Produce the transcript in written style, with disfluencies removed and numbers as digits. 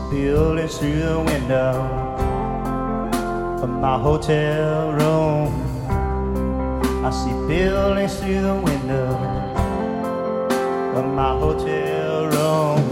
buildings through the window of my hotel room. I see buildings through the window of my hotel room.